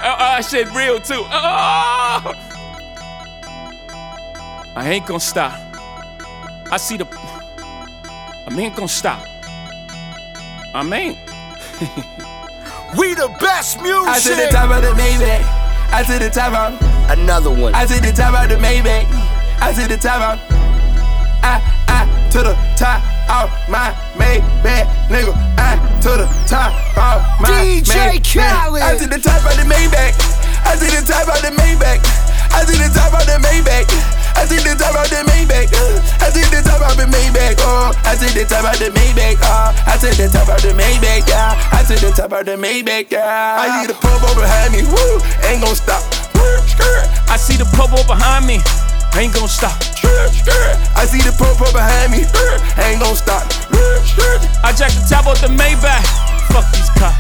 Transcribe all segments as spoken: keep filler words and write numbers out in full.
uh, shit real too. Oh. I ain't gonna stop. I see the. I ain't gonna stop. I mean. We the best music. I to the top of the Maybach. I to the top of another one. I to the top of the Maybach. I to the top of I, I to the top of my Maybach, nigga. I to the top of my D J Khaled. I to the top of the Maybach. I to the top of the Maybach. I to the top of the Maybach. I to the top of the Maybach. I to the top of the Maybach. Oh, I to the top of the Maybach. Oh, I to the top of the Maybach. Yeah, I to the top of the Maybach. Yeah, I need a purple behind me. Woo, ain't gon' stop. I see the purple behind me. Ain't gon' stop. I see the purple behind me. Ain't gon' stop. I jack the top off the Maybach. Fuck these cops.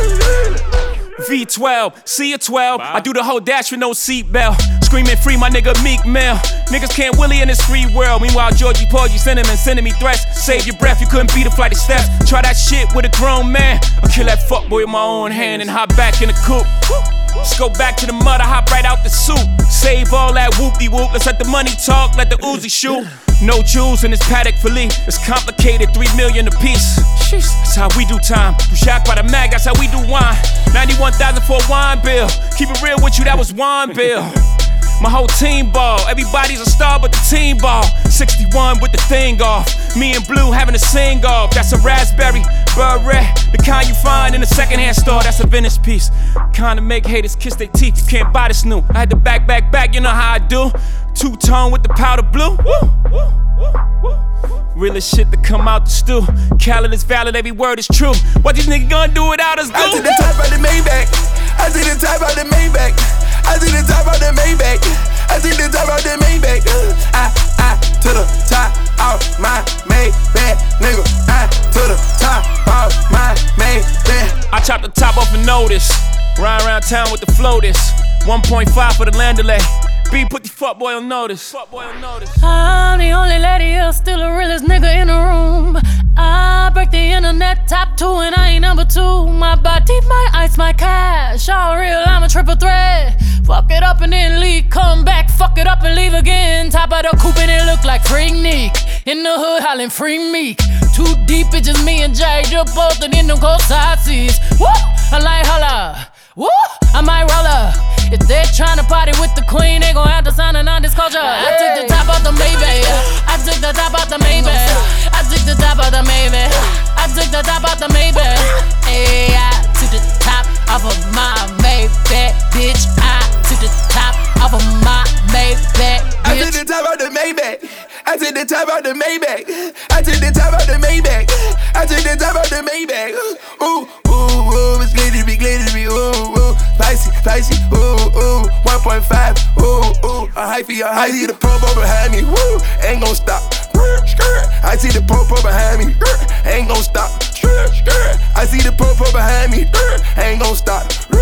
V twelve, C a twelve. Wow. I do the whole dash with no seatbelt. Screaming free my nigga Meek Mill. Niggas can't willy in this free world. Meanwhile, Georgie Porgy sending and sending me threats. Save your breath, you couldn't beat a flight of steps. Try that shit with a grown man. I'll kill that fuckboy with my own hand and hop back in the coupe. Just go back to the mud, I hop right out the soup. Save all that whoopty-whoop, let's let the money talk, let the Uzi shoot. No jewels in this Patek Philippe, it's complicated, three million a piece. That's how we do time, you shocked by the mag, that's how we do wine. ninety-one thousand for a wine bill, keep it real with you, that was wine bill. My whole team ball, everybody's a star but the team ball. sixty-one with the thing off, me and Blue having a sing off. That's a raspberry beret, the kind you find in a secondhand store. That's a Venice piece, kind of make haters kiss their teeth. You can't buy this new. I had to back, back, back, you know how I do. Two-tone with the powder blue. Woo, woo, woo, woo. Realest shit to come out the stew. Khaled is valid, every word is true. What these niggas gonna do without us? I to the top of the Maybach. I to the top of the Maybach. I to the top of the Maybach. I to the top of the Maybach. I, I to the top of my Maybach, nigga. I to the top of my Maybach. I chop the top off a notice. Ride around town with the floaters. one point five for the land delay. B put the fuckboy on notice. Fuckboy on notice. I'm the only lady here, still the realest nigga in the room. I break the internet top two and I ain't number two. My body, my ice, my cash. All real, I'm a triple threat. Fuck it up and then leave, come back, fuck it up and leave again. Top of the coupe and it look like Freak Nick. In the hood hollering free Meek. Too deep, it's just me and Jay, just both in them cold side seats. Woo! I like holla. Woo! I might roll her. If they're tryna party with the queen, they gon' have to sign a non-disclosure. I took the top off the Maybach. I took the top off the Maybach. I took the top off the Maybach. I took the top off the Maybach. Hey, I took the top off of my Maybach, bitch. I took the top off of my Maybach, bitch. I took the top off the Maybach. I took the top off the Maybach. I took the top off the Maybach. I took the top off the Maybach. Ooh, ooh, ooh, it's glittery, glittery, ooh, ooh, spicy, spicy, ooh, ooh, one point five, ooh, ooh, a hyphy, a hyphy, the purple behind me, woo, ain't gon' stop. I see the purple behind me, ain't gon' stop. I see the purple behind me, ain't gon' stop.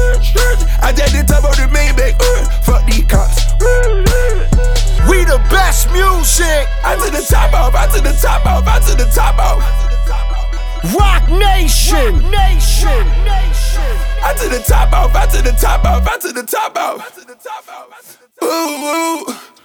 I jack the top of the Maybach, fuck these cops. We the best music. I to the top off, I to the top off, I to the top off. Rock Nation, Rock Nation, Nation. I to the top off, I to the top off, I to the top off. Ooh, ooh.